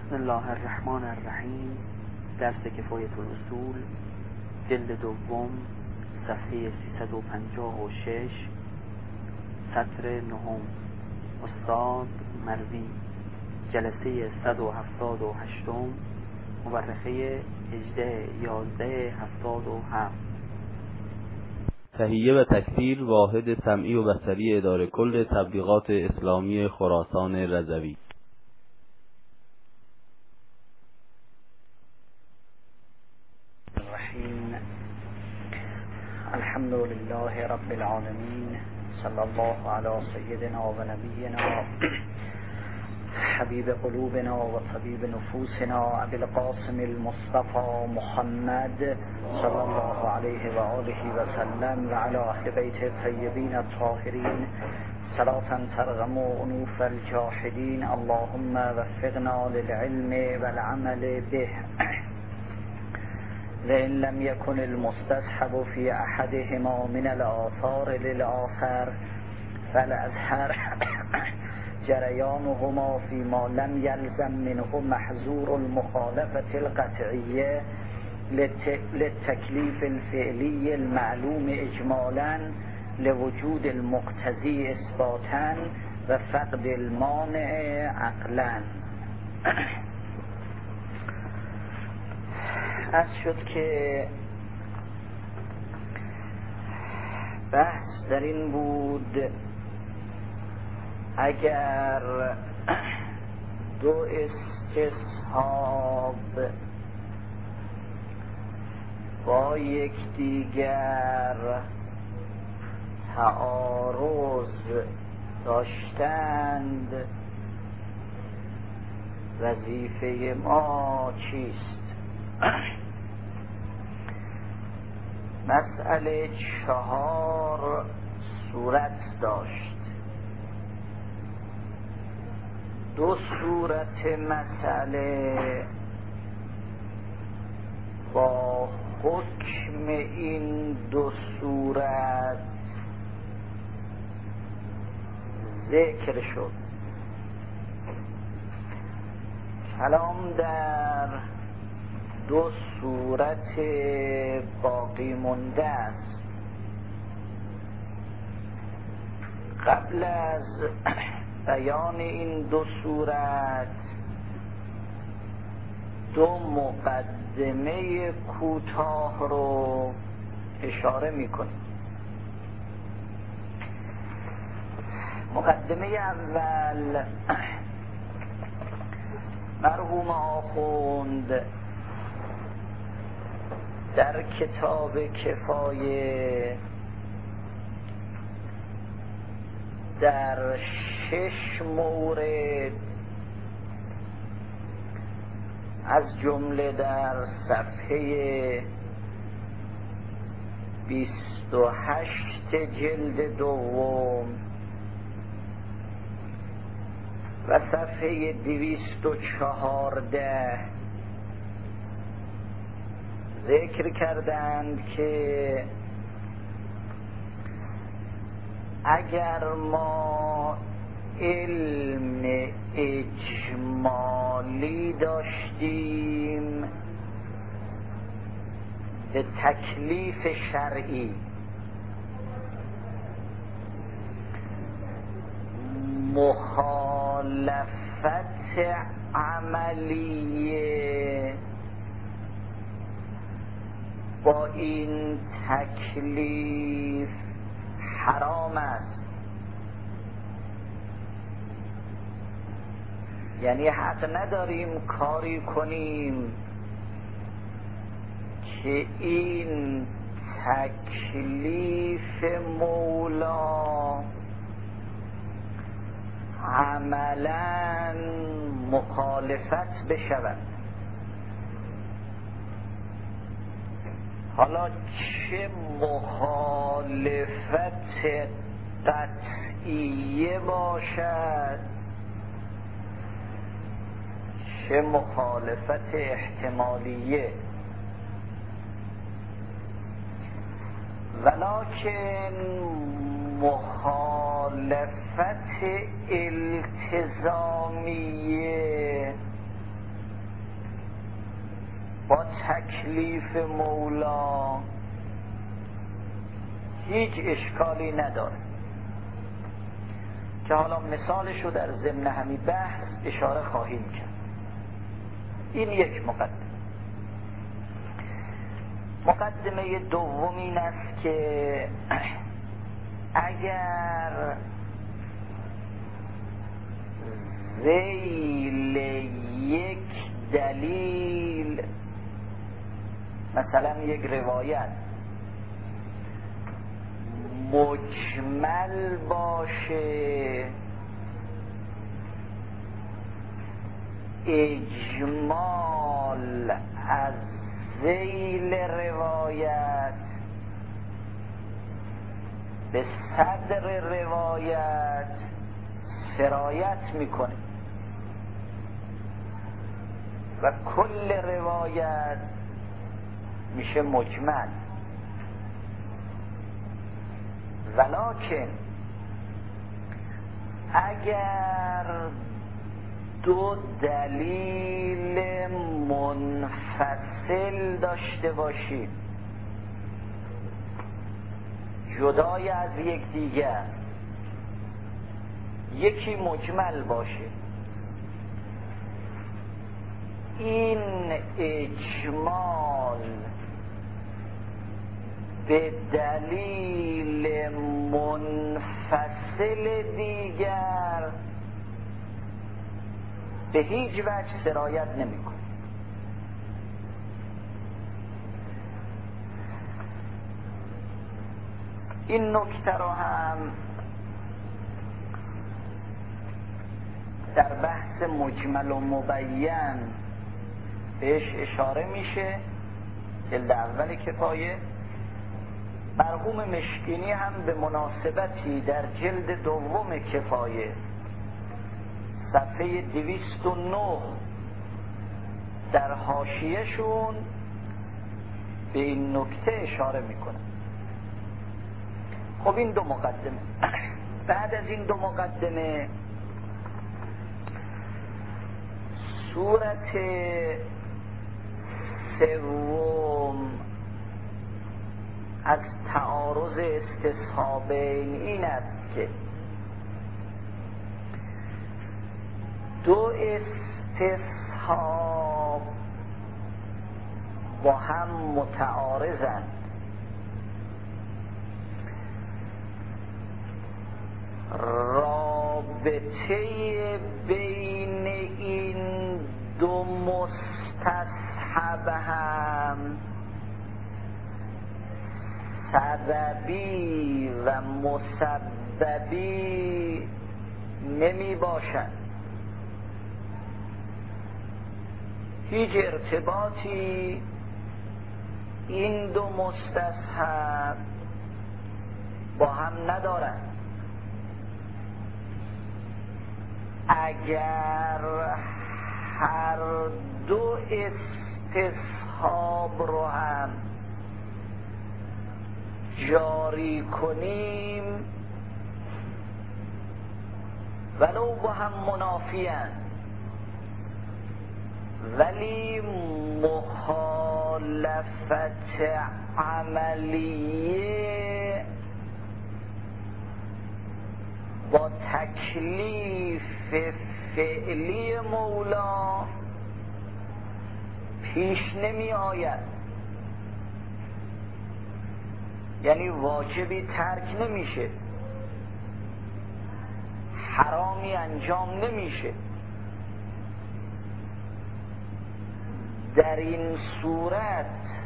بسم الله الرحمن الرحیم. درس کفایت الاصول، جلد دوم، صفحه 356، سطر نهم. استاد مروی، جلسه 178، مورخه 18/11/77. تهیه و تکثیر واحد سمعی و بصری اداره کل تبلیغات اسلامی خراسان رضوی. الرحیم. الحمد لله رب العالمین، صلی الله علی سیدنا و نبینا حبیب قلوبنا و طبیب نفوسنا ابی القاسم المصطفى محمد صلی الله علیه و آله و سلم و علی اهل بیت الطیبین الطاهرین صلاة ترغم انوف الجاحدین. اللهم وفقنا للعلم والعمل به، لئن لم يكن المستصحب في احدهما من الآثار للآخر فالأظهر جريانهما فيما لم يلزم منه محظور المخالفة القطعية للتكليف الفعلي المعلوم إجمالا لوجود المقتضي إثباتا وفقد المانع عقلا. عرض شد که بحث در این بود اگر دو استصحاب با یکدیگر تعارض داشتند وظیفه ما چیست؟ مسئله 4 صورت داشت. دو صورت مسئله با حکم این دو صورت ذکر شد. کلام در دو صورت باقی مونده است. قبل از بیان این دو صورت دو مقدمه کوتاه رو اشاره میکنیم. مقدمه اول، مرحوم آخوند در کتاب کفایه در 6 مورد از جمله در صفحه 28 جلد دوم و صفحه 214 ذکر کردند که اگر ما علم اجمالی داشتیم به تکلیف شرعی، مخالفت عملیه با این تکلیف حرام است. یعنی حق نداریم کاری کنیم که این تکلیف مولا عملاً مخالفت بشود. حالا چه مخالفت قطعیه باشد، چه مخالفت احتمالیه، ولکن مخالفت التزامیه تکلیف مولا هیچ اشکالی نداره که حالا مثالش رو در ضمن همین بحث اشاره خواهیم کرد. این یک مقدمه دوم این است که اگر ذیل یک دلیل، مثلا یک روایت مجمل باشه، اجمال از ذیل روایت به صدر روایت سرایت میکنه و کل روایت میشه مجمل. ولکن اگر دو دلیل منفصل داشته باشیم جدای از یکدیگر، یکی مجمل باشه، این اجمال به دلیل منفصل دیگر به هیچ وجه سرایت نمی‌کنه. این نکته رو هم در بحث مجمل و مبین بهش اشاره میشه. جلد اول کفایه. مرحوم مشکینی هم به مناسبتی در جلد دوم کفایه صفحه 209 در حاشیه‌شون به این نکته اشاره میکنه. خب این دو مقدمه. بعد از این دو مقدمه صورت سوم از تعارض استصحابین این است که دو استصحاب با هم متعارضند. رابطه بین این دو مستصحب هم سببی و مسببی نمی باشند. هیچ ارتباطی این دو مستصحب با هم ندارند. اگر هر دو استصحاب رو هم جاری کنیم ولو با هم منافیان، ولی مخالفت عملیه با تکلیف فعلی مولا پیش نمی آید. یعنی واجبی ترک نمیشه، حرامی انجام نمیشه. در این صورت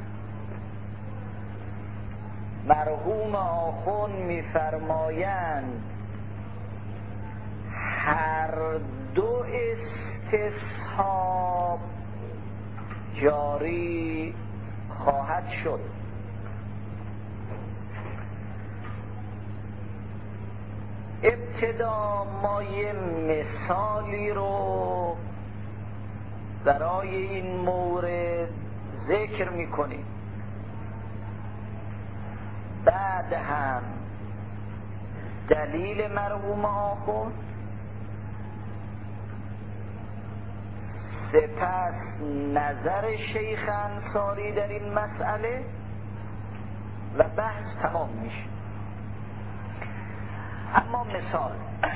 مرحوم آخوند می‌فرمایند هر دو استصحاب جاری خواهد شد. ابتدا ما یه مثالی رو برای این مورد ذکر میکنیم، بعد هم دلیل مرحوم آخوند، سپس نظر شیخ انصاری در این مسئله و بحث تمام میشه. اما مثال،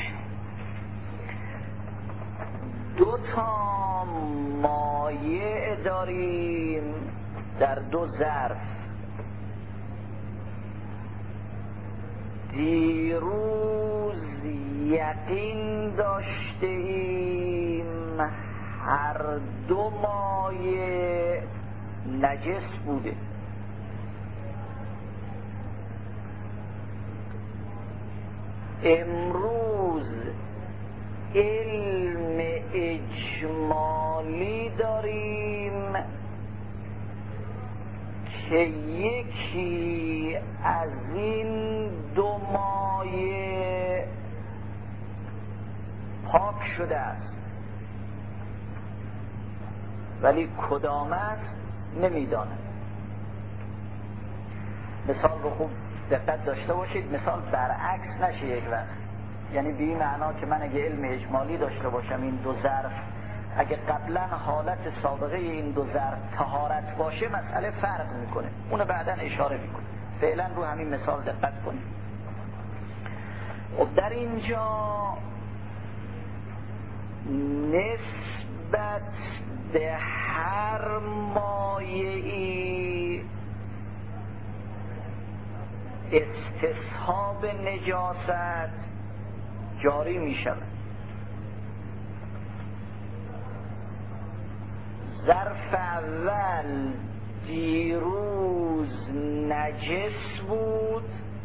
دو تا مایع داریم در دو ظرف. دیروز یقین داشته ایم هر دو مایع نجس بوده. امروز علم اجمالی داریم که یکی از این دو مایع پاک شده است، ولی کدام است نمیدانه. مثال رو خوب دقت داشته باشید، مثال برعکس نشه یک وقت. یعنی به این معنا که من اگه علم اجمالی داشته باشم این دو ظرف اگه قبلا حالت سابقه این دو ظرف طهارت باشه مسئله فرق میکنه، اونو بعدا اشاره میکنه. فعلا رو همین مثال دقت کنید. و در اینجا نسبت به هر مایعی استصحاب نجاست جاری می شود. ظرف اول دیروز نجس بود،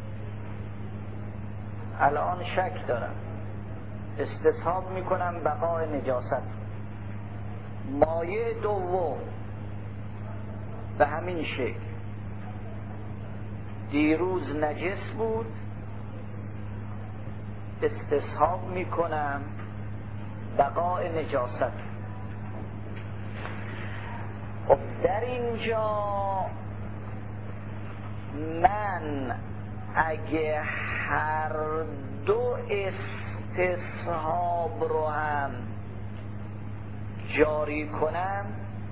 الان شک دارم، استصحاب می کنم بقای نجاست. مایع دوم به همین شکل، دیروز نجس بود، استصحاب میکنم بقای نجاست. خب در اینجا من اگه هر دو استصحاب رو هم جاری کنم،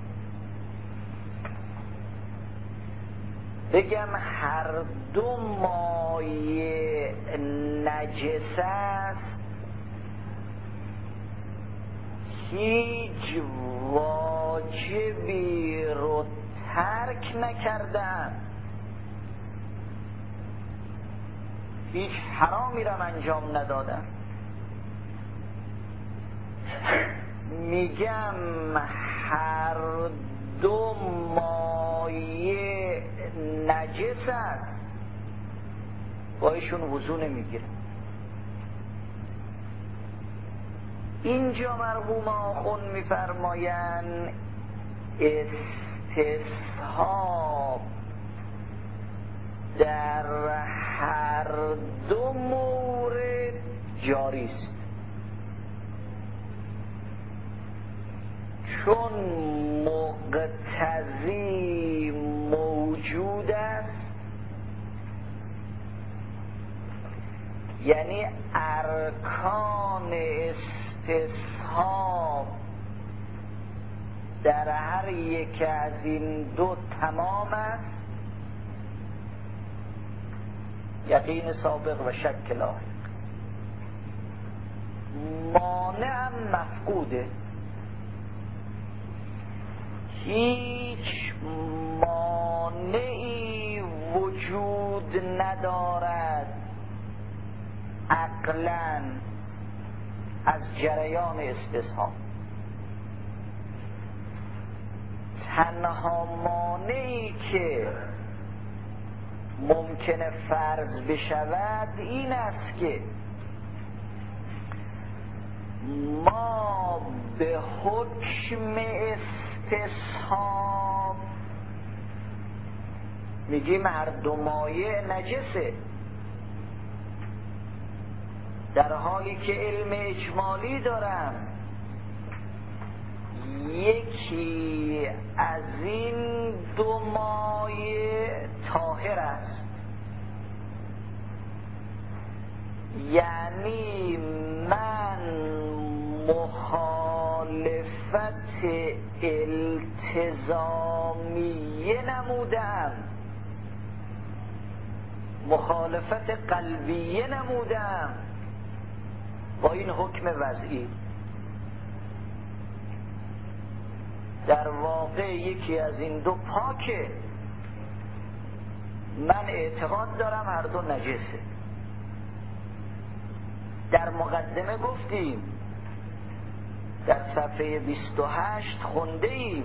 بگم هر دو مایع نجس است، هیچ واجبی رو ترک نکردم، هیچ حرامی رو انجام ندادم. میگم هر دو مایع نجس است، با ایشون وضو نمیگیره. اینجا مرحوم آخوند میفرمایند استصحاب در هر دو مورد جاری است، چون مقتضی موجود است. یعنی ارکان استصحاب در هر یک از این دو تمام است، یقین سابق و شک لاحق. مانع مفقوده، هیچ مانعی وجود ندارد عقلاً از جریان استصحاب. تنها مانعی که ممکنه فرض بشود این است که ما به حکم استصحاب میگیم هر دو مایع نجسه، در حالی که علم اجمالی دارم یکی از این دو مایع طاهر است. یعنی من مخالف التزامیه نمودم، مخالفت قلبیه نمودم با این حکم وضعی. در واقع یکی از این دو پاکه. من اعتقاد دارم هر دو نجسه. در مقدمه گفتیم، در صفحه 28 خونده ایم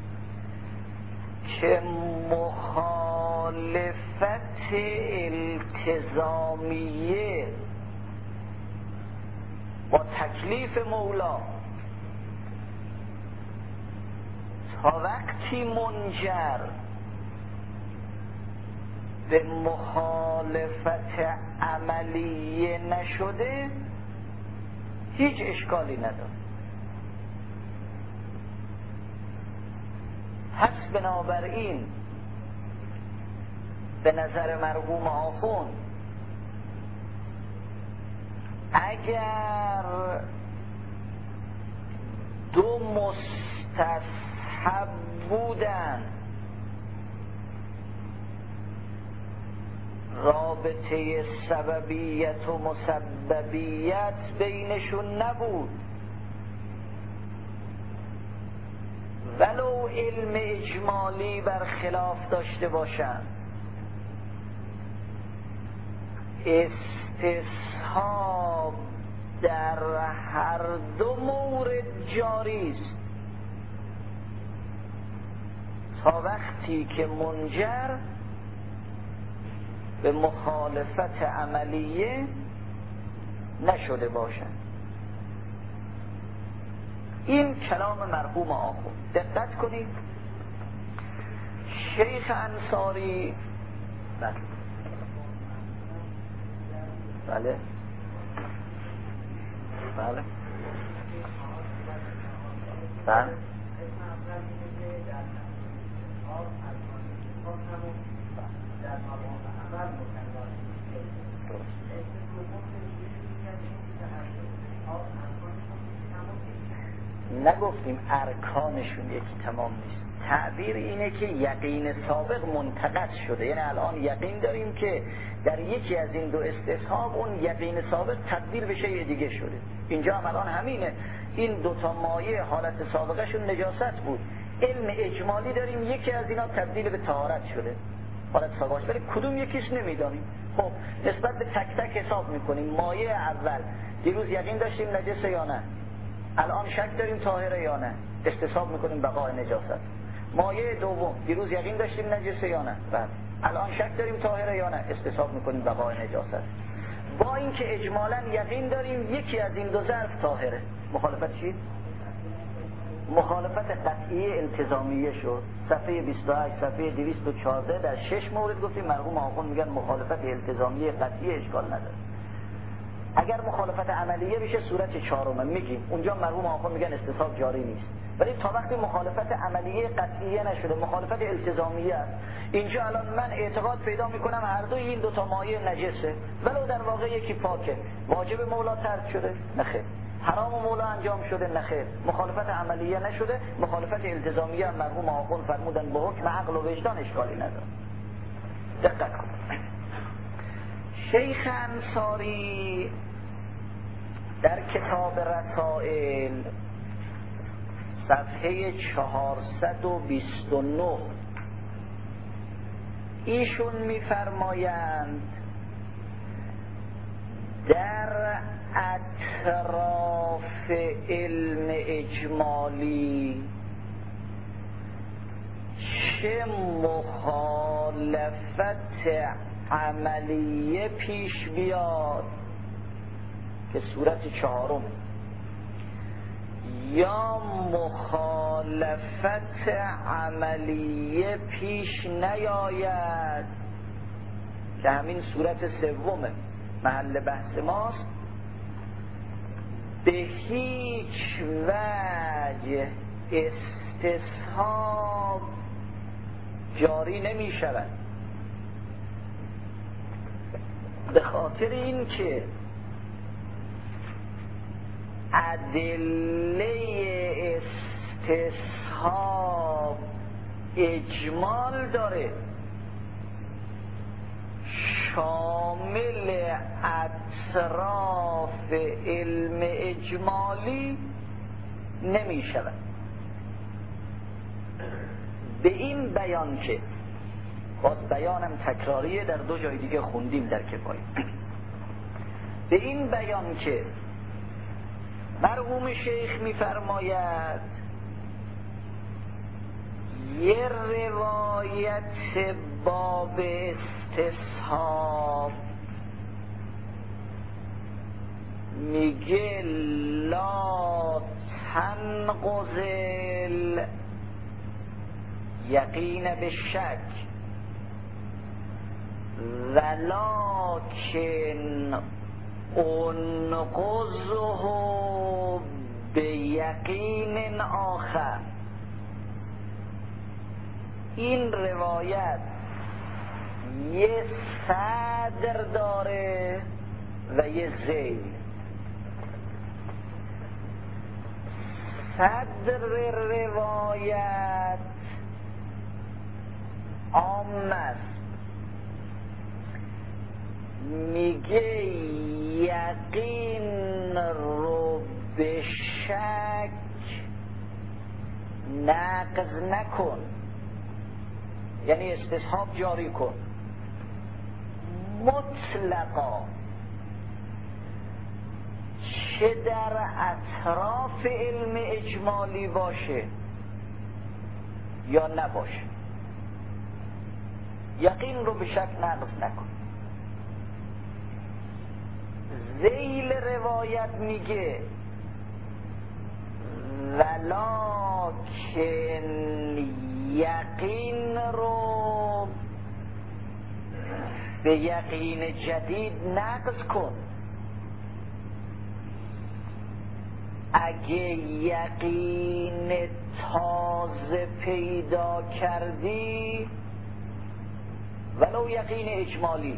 که مخالفت التزامیه با تکلیف مولا تا وقتی منجر به مخالفت عملیه نشده هیچ اشکالی نداره. پس بنابراین به نظر مرحوم آخوند اگر دو مستحب بودن رابطه سببیت و مسببیت بینشون نبود، ولو علم اجمالی برخلاف داشته باشند، استصحاب در هر دو مورد جاری است تا وقتی که منجر به مخالفت عملیه نشده باشند. این کلام مرحوم آخوند. دقت کنید شیخ انصاری بله بله بله نگفتیم ارکانشون یکی تمام نیست. تعبیر اینه که یقین سابق منتقض شده، یعنی الان یقین داریم که در یکی از این دو استصحاب اون یقین سابق تبدیل به شیء دیگه شده. اینجا هم الان همینه، این دوتا مایه حالت سابقشون نجاست بود، علم اجمالی داریم یکی از اینا تبدیل به طهارت شده حالت سابقش، ولی کدوم یکیش نمیدانیم. خب نسبت به تک تک حساب میکنیم. مایه اول دیروز یقین داشتیم نجسه یا نه، الان شک داریم طاهره یا نه، استصحاب میکنیم بقای نجاست. مایه دوم دیروز یقین داشتیم نجسه یا نه، بعد الان شک داریم طاهره یا نه، استصحاب میکنیم بقای نجاست. با اینکه اجمالاً یقین داریم یکی از این دو ظرف طاهره. مخالفت چی؟ مخالفت قطعی التزامیه شد. صفحه 28 صفحه 214 در 6 مورد گفتیم مرحوم آخوند میگن مخالفت التزامیه قطعی اشکال نداره. اگر مخالفت عملیه بشه صورت چهارم میگیم، اونجا مرحوم آخوند میگن استصحاب جاری نیست. ولی تا وقتی مخالفت عملیه قطعیه نشده مخالفت التزامیه است، اینجا الان من اعتقاد پیدا میکنم هر دوی این دوتا مایه نجسه، ولو در واقع یکی پاکه. واجب مولا ترک شده؟ نخیر. حرام مولا انجام شده؟ نخیر. مخالفت عملیه نشده، مخالفت التزامیه هم مرحوم آخوند فرمودن به حکم عقل و وجدان اشکالی نداره. دقت کن. شیخ انصاری در کتاب رسائل صفحه 429 ایشون میفرمایند در اطراف علم اجمالی چه مخالفت عملیه پیش بیاد که صورت چهارم، یا مخالفت عملیه پیش نیاید که همین صورت سومه محل بحث ماست، به هیچ وجه استصحاب جاری نمی شود. به خاطر این که ادله استصحاب اجمال داره، شامل اطراف علم اجمالی نمی شود. به این بیان که باز بیانم تکراریه، در دو جای دیگه خوندیم در کفایه، به این بیان که مرحوم شیخ می‌فرماید یه روایت باب استصحاب میگه لا تنقض یقین به شک ولکن انقضه به یقین آخر. این روایت یه صدر داره و یه ذیل. صدر روایت عام است، میگه یقین رو به شک نقض نکن، یعنی استصحاب جاری کن مطلقا، چه در اطراف علم اجمالی باشه یا نباشه، یقین رو به شک نقض نکن. ذیل روایت میگه ولکن یقین رو به یقین جدید نقض کن. اگه یقین تازه پیدا کردی ولو یقین اجمالی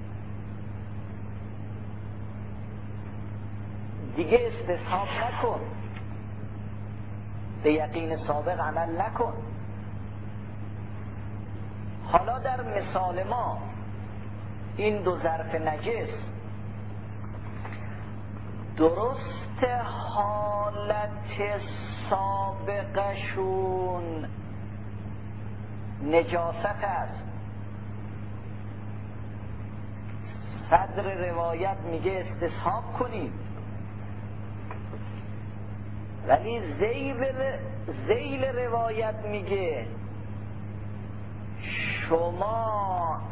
دیگه استصحاب نکن، به یقین سابق عمل نکن. حالا در مثال ما این دو ظرف نجس درست حالت سابقشون نجاست است. صدر روایت میگه استصحاب کنید، ولی ذیل روایت میگه شما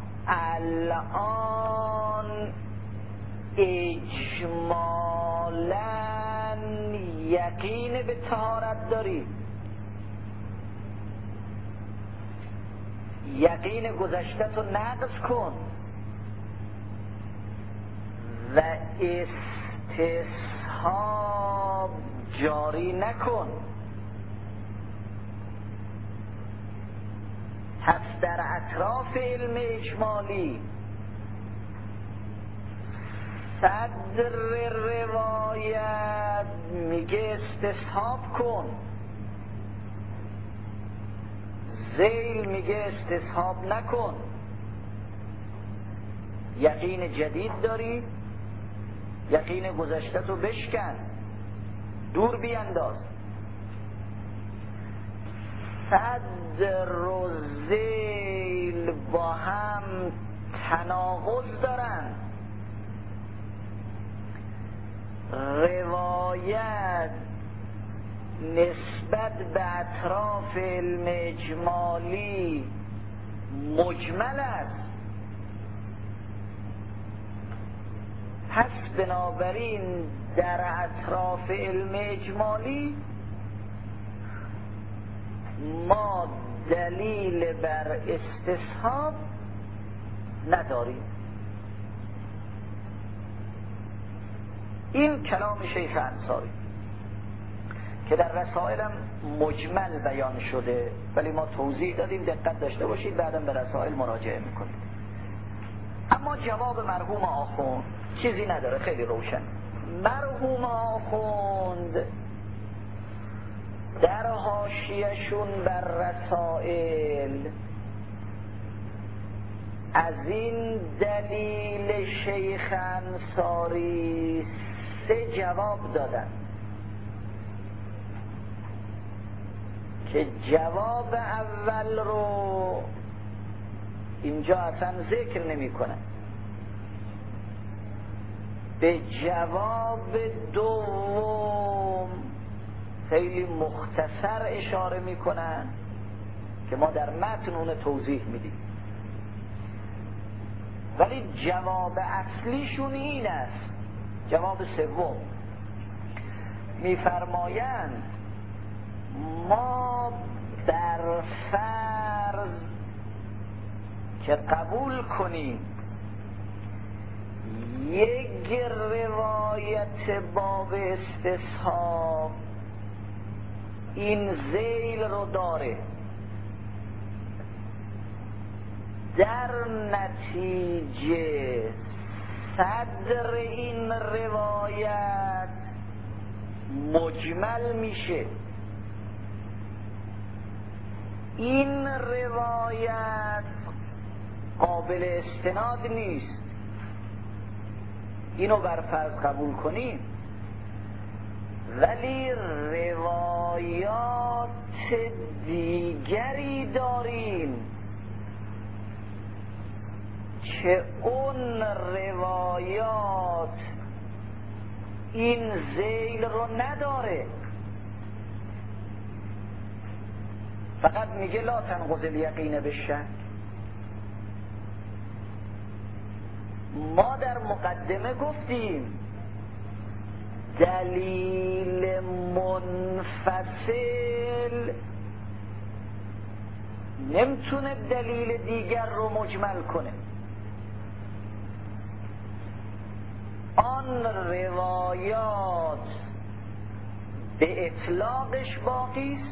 الان اجمالاً یقین به طهارت دارید، یقین گذشته تو نقض کن و استصحاب جاری نکن. پس در اطراف علم اجمالی صدر روایت میگه استصحاب کن، ذیل میگه استصحاب نکن. یقین جدید داری، یقین گذشته تو بشکن، دور بیانداز. صدر و ذیل با هم تناقض دارن. روایت نسبت به اطراف علم اجمالی مجمل است، پس بنابراین در اطراف علم اجمالی ما دلیل بر استصحاب نداریم. این کلام شیخ انصاری که در رسائلم مجمل بیان شده، ولی ما توضیح دادیم، دقت داشته باشید، بعدم به رسائل مراجعه میکنید. اما جواب مرحوم آخوند چیزی نداره، خیلی روشن. مرحوم آخوند در حاشیه‌شون بر رسائل از این دلیل شیخ انصاری 3 جواب دادن که جواب اول رو اینجا اصلا ذکر نمی کنن، به جواب دوم خیلی مختصر اشاره می کنن که ما در متن اون توضیح میدیم، ولی جواب اصلیشون این است. جواب سوم میفرمایند ما بر فرض که قبول کنیم یک روایت باب استصحاب این ذیل رو داره، در نتیجه صدر این روایت مجمل میشه، این روایت قابل استناد نیست. اینو بر فرض قبول کنیم، ولی روایات دیگری داریم که اون روایات این ذیل رو نداره، فقط میگه لا تنقض الیقین بالشک. ما در مقدمه گفتیم دلیل منفصل نمیتونه دلیل دیگر رو مجمل کنه. آن روایات به اطلاقش باقی است،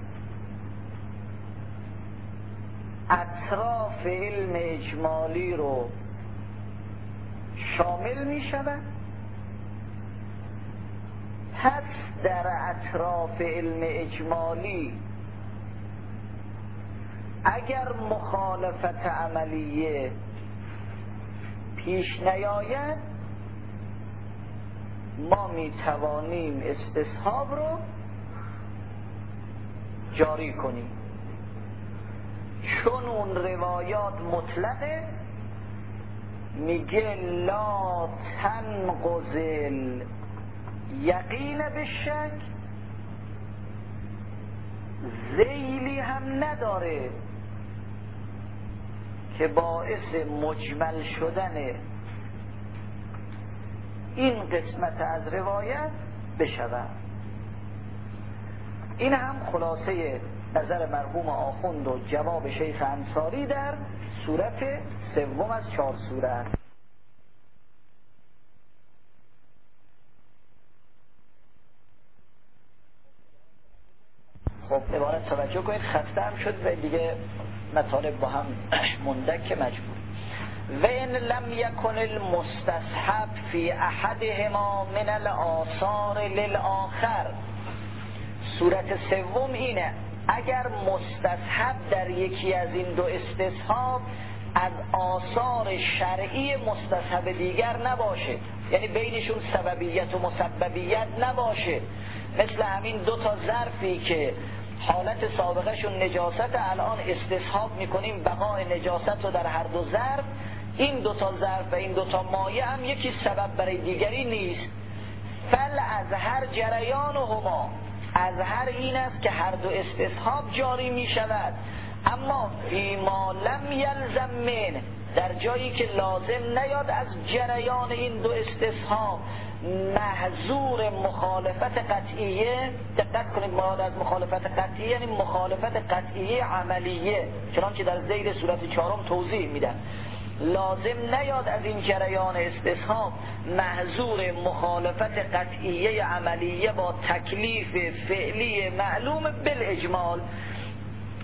اطراف علم اجمالی رو شامل می شود. پس در اطراف علم اجمالی اگر مخالفت عملیه پیش نیاید، ما می توانیم استصحاب رو جاری کنیم، چون اون روایات مطلقه، میگه لا تنقض یقین بالشک، ذیلی هم نداره که باعث مجمل شدن این قسمت از روایت بشود. این هم خلاصه نظر مرحوم آخوند و جواب شیخ انصاری در صورت سوم از 4 صورت. خب عبارت توجه کنید، خسته هم شد و دیگه مطالب با هم مندک مجبور. و ان لم یکن المستصحب فی احدهما من الآثار للآخر. صورت سوم اینه اگر مستصحب در یکی از این دو استصحاب از آثار شرعی مستصحب دیگر نباشه، یعنی بینشون سببیت و مسببیت نباشه، مثل همین 2 تا ظرفی که حالت سابقهشون نجاست الان استصحاب میکنیم بقای نجاست رو در هر 2 ظرف، این 2 تا ظرف و این 2 تا مایه هم یکی سبب برای دیگری نیست. فل از هر جریان هما، از هر این است که هر 2 استصحاب جاری می شود، اما فیما لم یلزم من، در جایی که لازم نیاد از جریان این 2 استصحاب محظور مخالفت قطعیه. دقت کنید، مراد از مخالفت قطعیه یعنی مخالفت قطعیه عملیه، چنانچه در ذیل صورت 4 توضیح میدن. لازم نیاد از این جریان استصحاب محظور مخالفت قطعیه عملیه با تکلیف فعلی معلوم بالاجمال.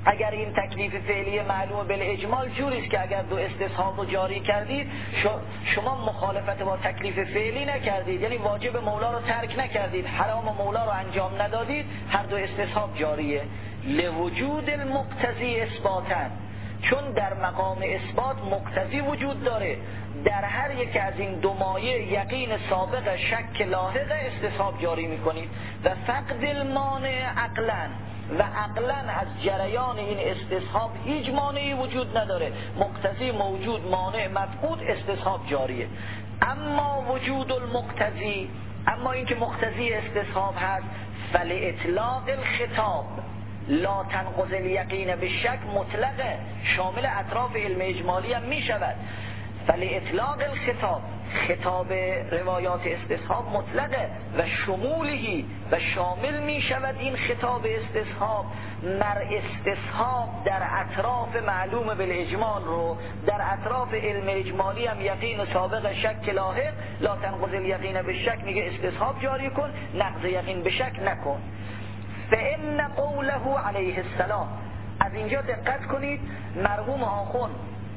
اگر این تکلیف فعلی معلوم بالاجمال جوری است که اگر دو استصحاب رو جاری کردید شما مخالفت با تکلیف فعلی نکردید، یعنی واجب مولا رو ترک نکردید، حرام مولا رو انجام ندادید، هر دو استصحاب جاریه. لوجود المقتضی اثباتن، چون در مقام اثبات مقتضی وجود داره، در هر یک از این دو مایه یقین سابق شک لاحق استصحاب جاری میکنید و فقد المانع عقلا، و عقلا از جریان این استصحاب هیچ مانعی وجود نداره، مقتضی موجود، مانع مفقود، استصحاب جاریه. اما وجود المقتضی، اما این که مقتضی استصحاب هست، فلاطلاق الخطاب لا تنقض الیقین به شک مطلقه، شامل اطراف علم اجمالی هم می شود. فلاطلاق الخطاب، خطاب روایات استصحاب مطلقه و شمولی و شامل می شود این خطاب استصحاب مر استصحاب در اطراف معلوم بالاجمال رو، در اطراف علم اجمالی هم یقین سابق شک لاحق، لا تنقض الیقین به شک میگه استصحاب جاری کن، نقض یقین به شک نکن. فإن قوله علیه السلام، از اینجا دقت کنید، مرحوم آخوند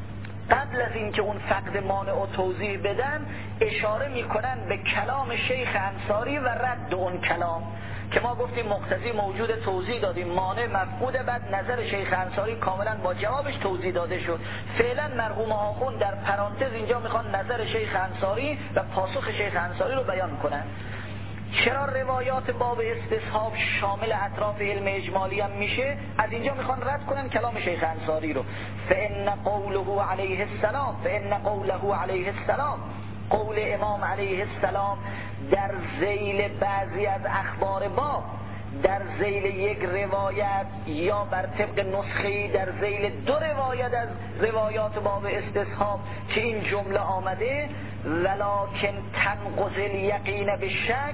قبل از اینکه اون فقد مانع و توضیح بدن اشاره میکنن به کلام شیخ انصاری و رد اون کلام که ما گفتیم مقتضی موجود، توضیح دادیم، مانع مفقود، بعد نظر شیخ انصاری کاملا با جوابش توضیح داده شد. فعلا مرحوم آخوند در پرانتز اینجا میخوان نظر شیخ انصاری و پاسخ شیخ انصاری رو بیان کنن. چرا روایات باب استصحاب شامل اطراف علم اجمالی هم میشه؟ از اینجا میخوان رد کنن کلام شیخ انصاری رو. فإن قوله علیه السلام، فإن قوله علیه السلام، قول امام علیه السلام در ذیل بعضی از اخبار باب، در ذیل یک روایت یا بر طبق نسخه‌ای در ذیل دو روایت از روایات باب استصحاب که این جمله آمده ولکن تنقض الیقین بالشک،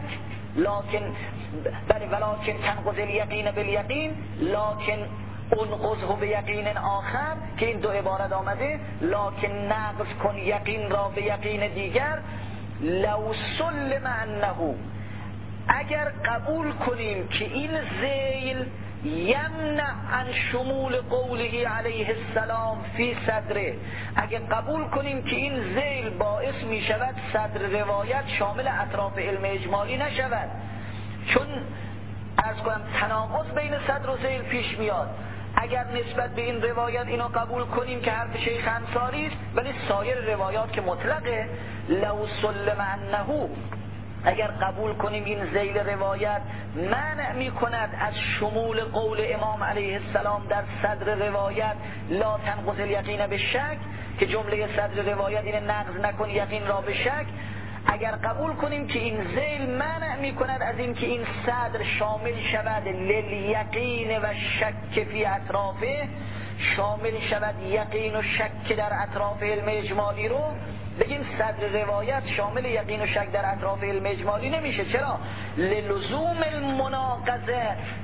ولکن تنقض الیقین بالیقین لکن انقضه به یقین آخر، که این دو عبارت آمده، لکن نقض کن یقین را به یقین دیگر. لو سلم انه، اگر قبول کنیم که این ذیل یمنع عن شمول قوله علیه السلام فی صدره، اگر قبول کنیم که این ذیل باعث می شود صدر روایت شامل اطراف علم اجمالی نشود، چون عرض کنم تناقض بین صدر و ذیل پیش میاد. اگر نسبت به این روایت اینو قبول کنیم که حرف شیخ انصاری است، ولی سایر روایات که مطلقه، لو سلم انه، اگر قبول کنیم این ذیل روایت منع می کند از شمول قول امام علیه السلام در صدر روایت لا تنقض الیقین به شک، که جمله صدر روایت این نقض نکن یقین را به شک، اگر قبول کنیم که این ذیل منع می کند از این که این صدر شامل شود لیقین و شک فی اطرافه، شامل شود یقین و شک در اطراف علم اجمالی رو، بگیم صدر روایت شامل یقین و شک در اطراف علم اجمالی نمیشه. چرا؟ للزوم المناقضه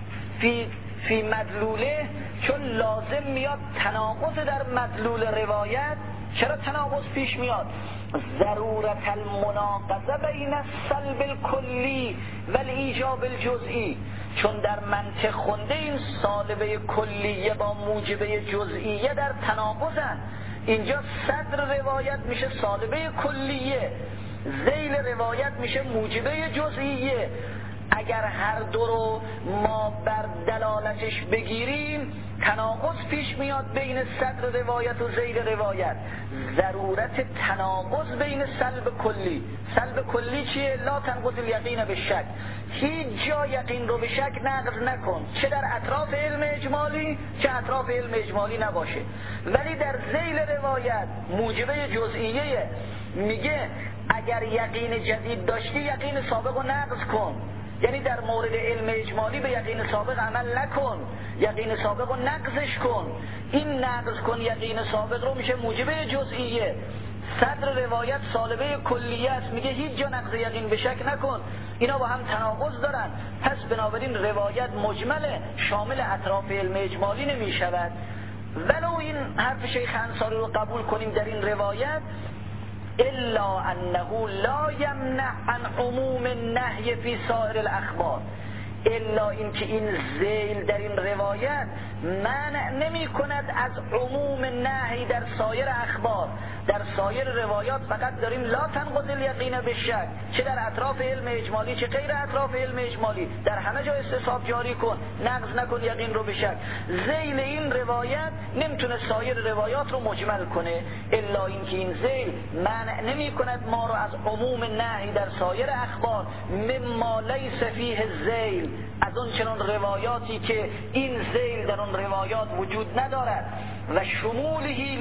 فی مدلوله، چون لازم میاد تناقض در مدلول روایت. چرا تناقض پیش میاد؟ ضرورت المناقضه بین السلب الکلی و الایجاب الجزئی، چون در منطق خونده این سالبه کلیه با موجبه جزئیه در تناقضن. اینجا صدر روایت میشه سالبه کلیه، ذیل روایت میشه موجبه جزئیه. اگر هر دو رو ما بر دلالتش بگیریم تناقض پیش میاد بین صدر روایت و ذیل روایت. ضرورت تناقض بین سلب کلی، سلب کلی چیه؟ لا تنقض الیقین به شک، هیچ جا یقین رو به شک نقض نکن، چه در اطراف علم اجمالی چه اطراف علم اجمالی نباشه. ولی در ذیل روایت موجبه جزئیه، میگه اگر یقین جدید داشتی یقین سابق رو نقض کن، یعنی در مورد علم اجمالی به یقین سابق عمل نکن، یقین سابق رو نقضش کن. این نقض کن یقین سابق رو میشه موجبه جزئیه. صدر روایت سالبه کلیه است، میگه هیچ جا نقض یقین به شک نکن. اینا با هم تناقض دارن، پس بنابراین روایت مجمله، شامل اطراف علم اجمالی نمیشود. ولو این حرف شیخ انصاری رو قبول کنیم در این روایت، الا انه لا یمنع عن عموم النهی فی سایر الاخبار، الا این که این ذیل در این روایت روایت منع نمی کند از عموم نهی در سایر اخبار. در سایر روایات فقط داریم لا تنقض الیقین بالشک، چه در اطراف علم اجمالی چه غیر اطراف علم اجمالی، در همه جا استصحاب جاری کن، نقض نکن یقین رو به شک. ذیل این روایت نمیتونه سایر روایات رو مجمل کنه، الا اینکه این ذیل منع نمی کند ما رو از عموم نهی در سایر اخبار مما لیس فیه ذیل، از اون چنان روایاتی که این ذیل در اون روایات وجود ندارد، و شمولهی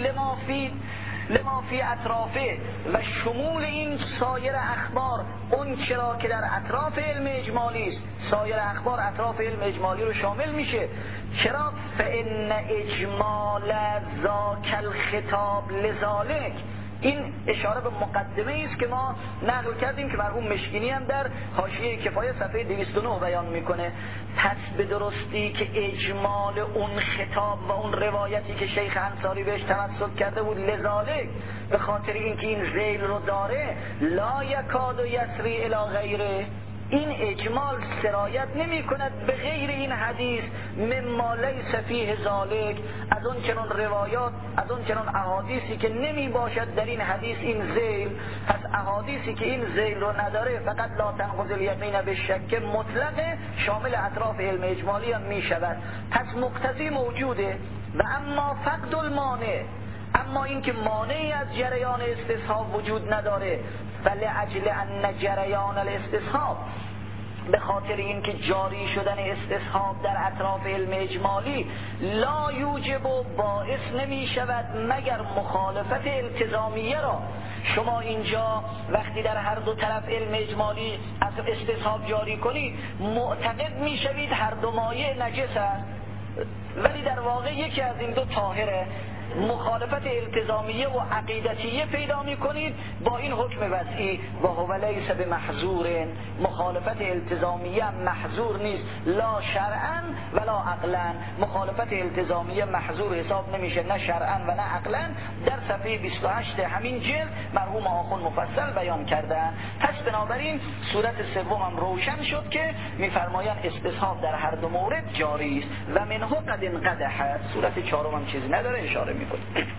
لما فی اطرافه، و شمول این سایر اخبار اون چرا که در اطراف علم اجمالی است. سایر اخبار اطراف علم اجمالی رو شامل میشه. چرا؟ فإن اجمال ذاک الخطاب لذالک. این اشاره به مقدمه است که ما نقل کردیم که مرحوم مشکینی هم در حاشیه کفایه صفحه 209 بیان میکنه. پس به درستی که اجمال اون خطاب و اون روایتی که شیخ انصاری بهش تمسک کرده بود لذالک، به خاطر اینکه این ذیل رو داره، لا یکاد یسری الی غیره، این اجمال سرایت نمی کند به غیر این حدیث مما لیس فیه ذالک، از اون چنان روایات، از اون چنان احادیثی که نمی باشد در این حدیث این ذیل. پس احادیثی که این ذیل رو نداره فقط لا تنقض الیقین بالشک مطلقه، شامل اطراف علم اجمالی هم می شود. پس مقتضی موجوده. و اما فقد المانع، اما اینکه مانعی از جریان استصحاب وجود نداره، فلعجل ان جریان الاستصحاب، به خاطر اینکه جاری شدن استصحاب در اطراف علم اجمالی لا یوجب و باعث نمی شود مگر مخالفت التزامیه را. شما اینجا وقتی در هر دو طرف علم اجمالی از استصحاب جاری کنید معتقد می شوید هر دو مایع نجس است، ولی در واقع یکی از این دو طاهره. مخالفت التزامیه و عقیدتیه پیدا می کنید با این حکم وضعی و هو لیس بمحظور. مخالفت التزامیه محظور نیست، لا شرعا ولا عقلا. مخالفت التزامیه محظور حساب نمیشه، نه شرعا و نه عقلا. در صفحه 28 همین جلد مرحوم آخوند مفصل بیان کردن. پس بنابراین صورت سوم هم روشن شد که میفرمایند استصحاب در هر دو مورد جاری است و منه قد انقدح. صورت چهارم هم چیزی نداره، اشاره میکنه.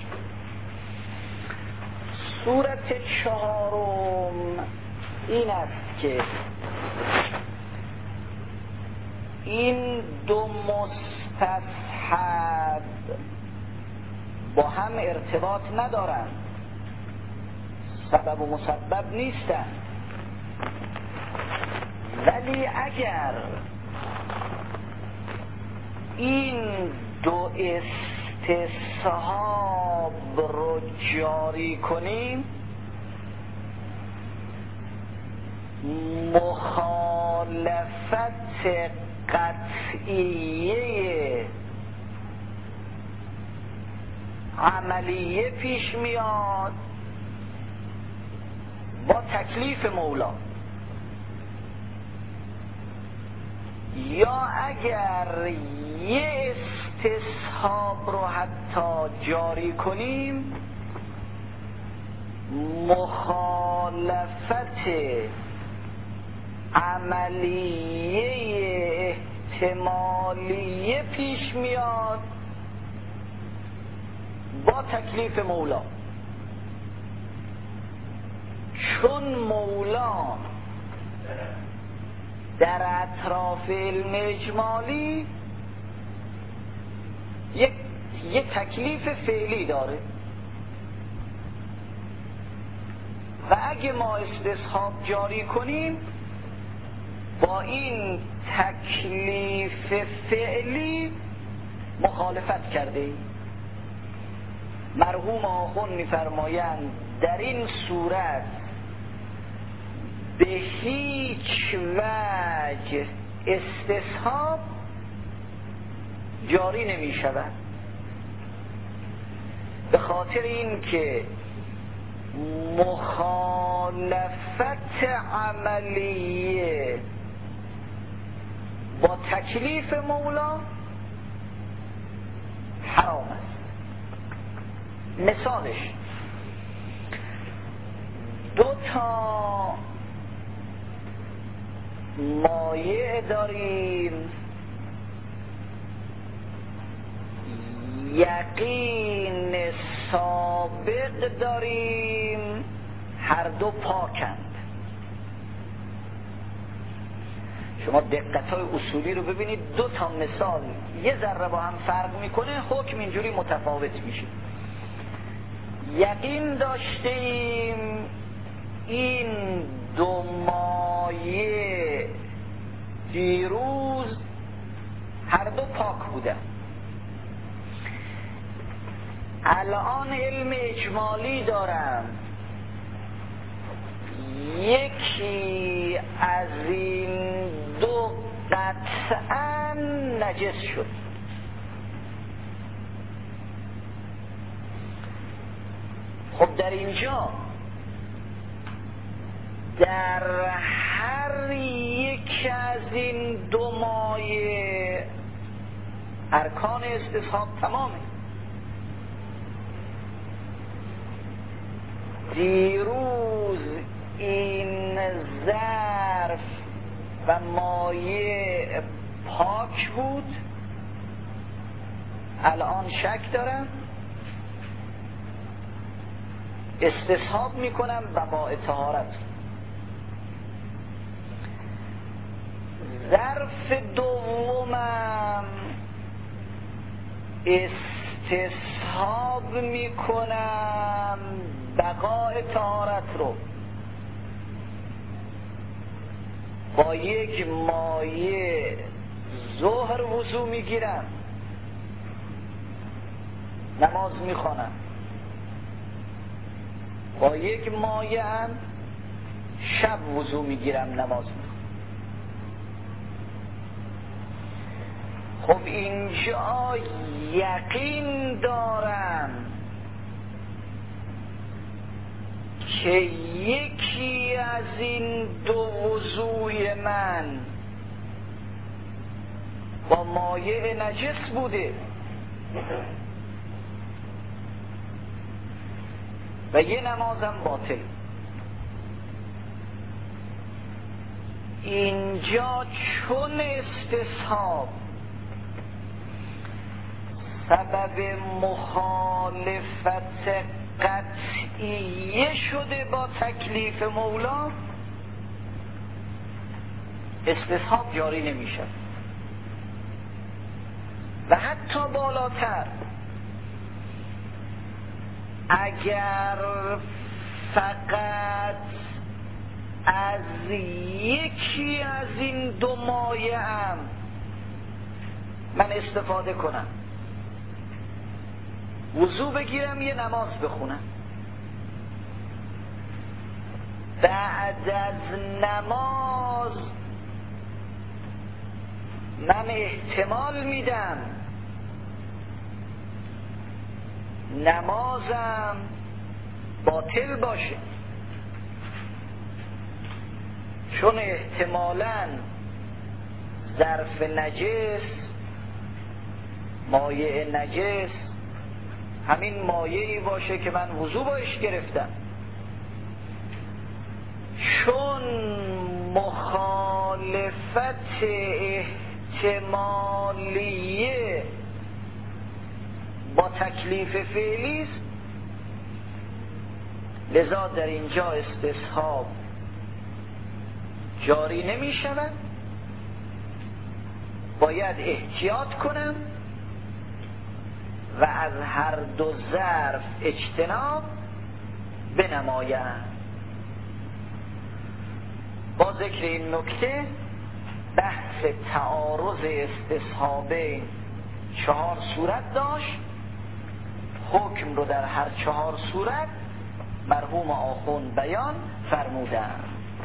صورت چهارم این است که این دو مستصحب با هم ارتباط ندارند، سبب و مسبب نیستند، ولی اگر این دو استصحاب رو جاری کنیم مخالفت قطعیه عملیه پیش میاد با تکلیف مولا، یا اگر یه استصحاب رو حتی جاری کنیم مخالفت عملیه احتمالیه پیش میاد با تکلیف مولا. چون مولا در اطراف علم اجمالی یک تکلیف فعلی داره و اگه ما استصحاب جاری کنیم با این تکلیف فعلی مخالفت کرده ایم. مرحوم آخوند می‌فرمایند در این صورت به هیچ وجه استصحاب جاری نمی شود، به خاطر این که مخالفت عملیه با تکلیف مولا حرام است. مثالش دو تا مایع داریم یقین سابق داریم، هر دو پاکند. شما دقت‌های اصولی رو ببینید، دو تا مثال یه ذره با هم فرق میکنه، حکم اینجوری متفاوت میشه. یقین داشتیم این دو مایه دیروز هر دو پاک بودن. الان علم اجمالی دارم، یکی از این دو قطعا نجس شد. خب در اینجا در هر یک از این دو مایه ارکان استصحاب تمامه. دیروز این ظرف و مایه پاک بود، الان شک دارم، استصحاب میکنم بقاء طهارت. ظرف دومم استصحاب میکنم بقاء طهارت رو. با یک مایه ظهر وضو میگیرم، نماز میخوانم. با یک مایه هم شب وضو میگیرم، نماز میخوانم. خب اینجا یقین دارم که یکی از این دو وضوی من با مایع نجس بوده و یه نمازم باطل. اینجا چون استصحاب سبب مخالفت قطعیه شده با تکلیف مولا، استصحاب جاری نمیشه. و حتی بالاتر، اگر فقط از یکی از این دو مایه هم من استفاده کنم، وضو بگیرم یه نماز بخونم، بعد از نماز من احتمال میدم نمازم باطل باشه، چون احتمالاً ظرف نجس، مایع نجس همین مایعی باشه که من وضو باش گرفتم. چون مخالفت احتمالیه با تکلیف فعلی است، لذا در اینجا استصحاب جاری نمی شود، باید احتیاط کنم و از هر دو ظرف اجتناب بنمایم. با ذکر این نکته بحث تعارض استصحابین 4 صورت داشت، حکم رو در هر 4 صورت مرحوم آخوند بیان فرمودن.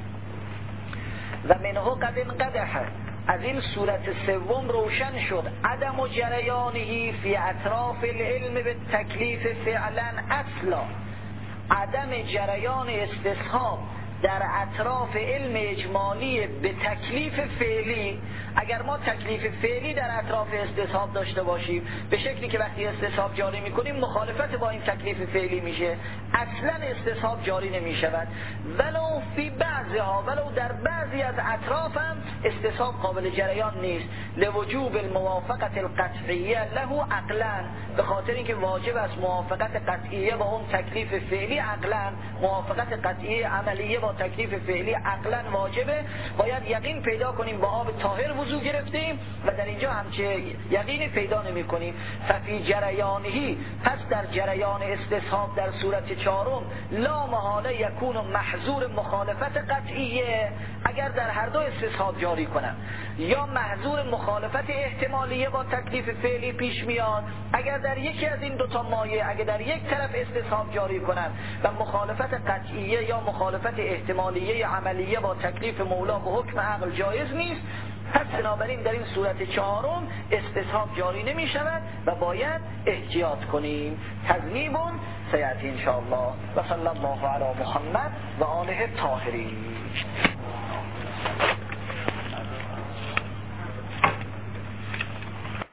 و منه قد انقدح، از این صورت سوم روشن شد عدم و جریانهی فی اطراف العلم به تکلیف فعلا اصلا، عدم جریان استصحاب در اطراف علم اجمالی به تکلیف فعلی. اگر ما تکلیف فعلی در اطراف استصحاب داشته باشیم به شکلی که وقتی استصحاب جاری میکنیم مخالفت با این تکلیف فعلی میشه، اصلا استصحاب جاری نمیشود. ولو فی بعضها، ولو در بعضی از اطراف هم استصحاب قابل جریان نیست، لوجوب الموافقت القطعیه له عقلا، به خاطر اینکه واجب است موافقت قطعیه با اون تکلیف فعلی عقلا، موافقت قطعیه عملیه با تکلیف فعلی عقلا واجبه. باید یقین پیدا کنیم با آب طاهر وضو گرفتیم و در اینجا همچه یقینی پیدا نمی کنیم. ففی جریانهی، پس در جریان استصحاب در صورت چهارم لا محاله یکون محظور مخالفت قطعیه، اگر در هر دو استصحاب جاری کنم یا محظور مخالفت احتمالیه با تکلیف فعلی پیش میاد، اگر در یکی از این دوتا مایه، اگر در یک طرف استصحاب جاری کنم و مخالفت قطعیه یا مخالفت احتمالیه عملیه با تکلیف مولا به حکم عقل جایز نیست، پس بنابراین در این صورت چهارم استصحاب جاری نمی شود و باید احتیاط کنیم. تذنیبون سیأتی انشاءالله. و صلی الله علی محمد و آله الطاهرین.